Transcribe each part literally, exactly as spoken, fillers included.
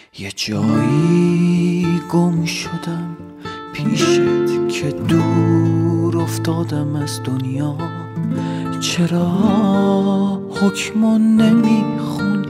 یه جایی گم شدم پیشت که دور افتادم از دنیا. چرا حکمو نمیخونی؟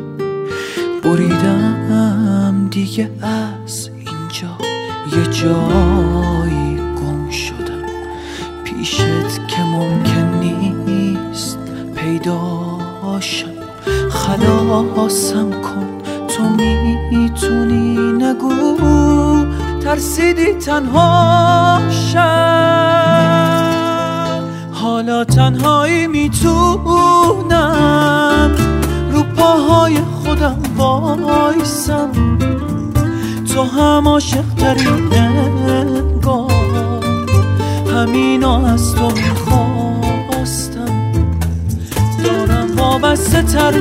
بریدم دیگه از اینجا. یه جایی گم شدم پیشت که ممکن نیست پیداشم. خلاصم کن تو میتونی، نگو ترسیدی تنها شم. حالا تنهایی میتونم رو پاهای خودم وایسم. تو هم عاشق تری انگار، همینا از تو میخواستم. دارم وابسته تر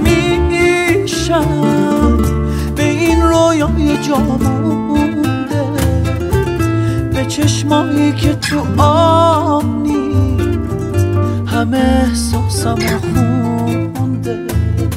میشم به این رویای جا مونده، به چشمایی که تو آنی همه احساسم رو خونده.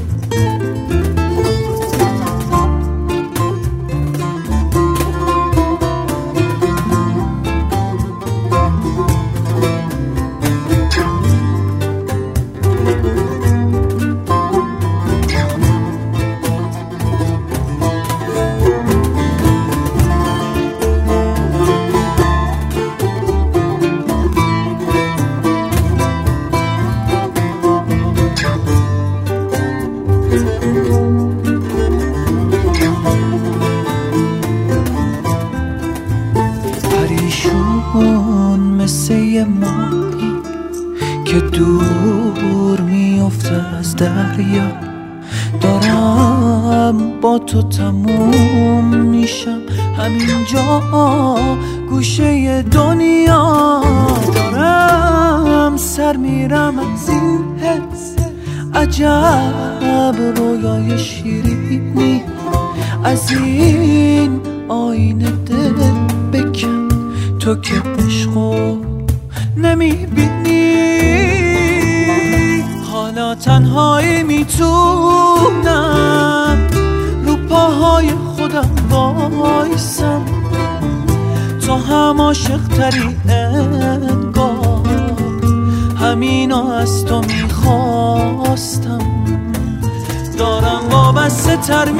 پریشون مثل یه ماهی که دور میفته از دریا. دارم با تو تموم میشم همینجا گوشه دنیا. دارم سر میرم از این حس عجب رویای شیرینی. از این آینه دل بکن تو که عشقو نمیبینی. حالا تنهایی میتونم رو پاهای خودم وایسم. تو هم عاشق تری انگار، همینا از تو میخواستم. دارم وابسته تر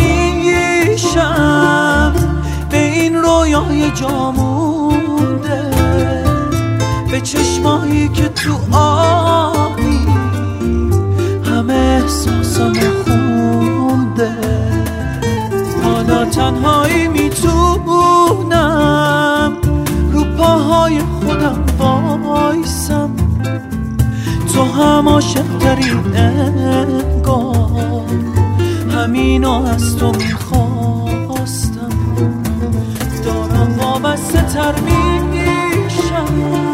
میشم به این رویای جا مونده، به چشمایی که تو آبی همه احساسم خونده. حالا تنهایی میتونم رو پاهای خودم وایسم. تو هم عاشق تری انگار، همینا از تو میخواستم. دارم وابسته تر میشم